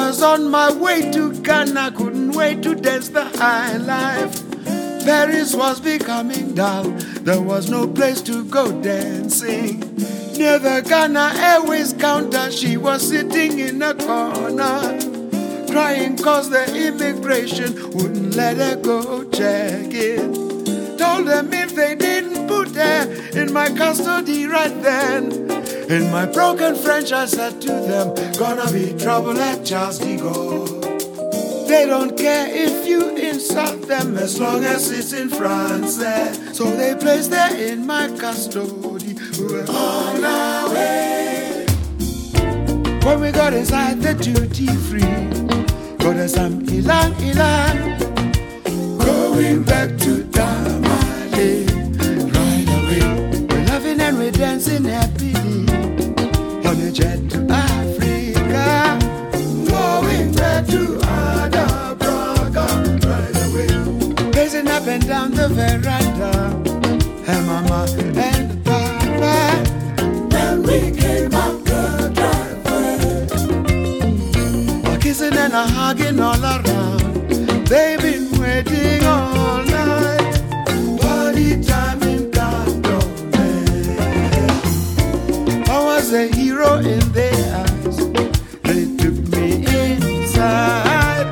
was on my way to Ghana, couldn't wait to dance the high life. Paris was becoming dull, there was no place to go dancing. Near the Ghana Airways counter, she was sitting in a corner, crying cause the immigration wouldn't let her go check in. Told them if they didn't put her in my custody right then. In my broken French I said to them, gonna be trouble at Charles de Gaulle. They don't care if you insult them as long as it's in France. So they placed her in my custody. We were on our way. When we got inside the duty free, got us some ilang ilang, going back to Tamale. Right away, we're laughing and we're dancing happily on a jet to Africa, going back to up and down the veranda, and Mama and Papa. Then we came up the driveway, a kissing and a hugging all around. They've been waiting all night, party time in Cantonment. I was a hero in their eyes, they took me inside.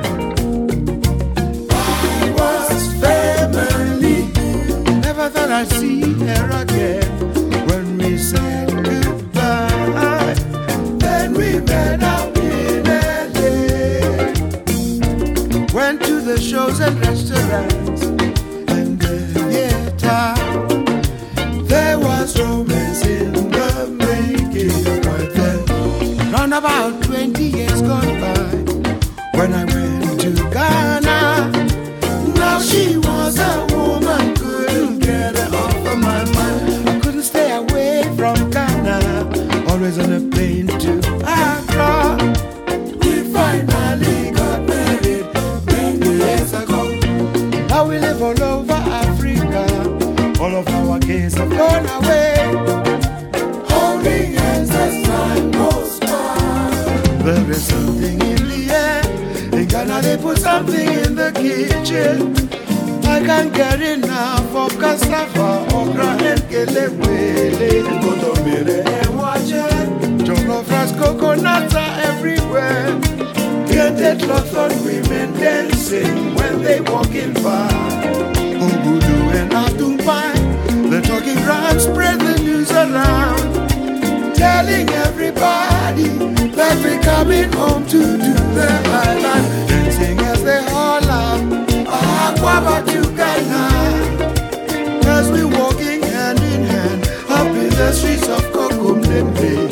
I see her again when we said goodbye. Then we met up in LA, went to the shows and restaurants and the theater. There was romance in the making right then. Round about 20 years gone by when I went to Ghana. Now she was a woman, couldn't get her off of my mind. I couldn't stay away from Ghana, always on a plane to Accra. We finally got married many years ago. Now we live all over Africa, all of our kids have gone away, holding hands as time goes by. There is something in the air, in Ghana they put something in the kitchen. I can't get enough of cassava, okra and kelewele, kotomire and wache. Jollof rice, coconuts are everywhere. Get lots of women dancing when they walking by. Obudu and Atumpai, they're talking rhymes, spread the news around, telling everybody that we're coming home to do the island, dancing as they all out. Aquaba to Ghana, as we walking hand in hand up in the streets of Kokumlembe.